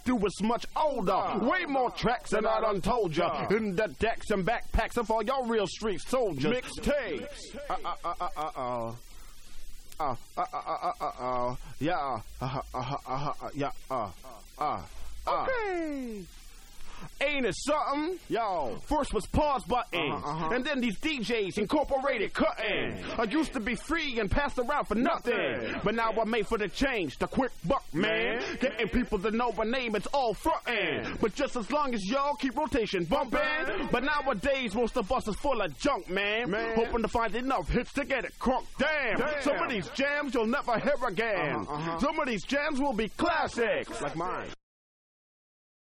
do is much older. Way more tracks than I done told ya. In the decks and backpacks of all y'all real street soldiers. Mixtapes. Okay. Ain't it something? Yo. First was pause buttons, and then these DJs incorporated cutting. I used to be free and passed around for nothing, but now I'm made for the change, the quick buck, man. Getting people to know my name, it's all frontin'. But just as long as y'all keep rotation bumping. But nowadays, most of us is full of junk, man. Hoping to find enough hits to get it crunk. Damn. Some of these jams you'll never hear again. Some of these jams will be classics. Like mine.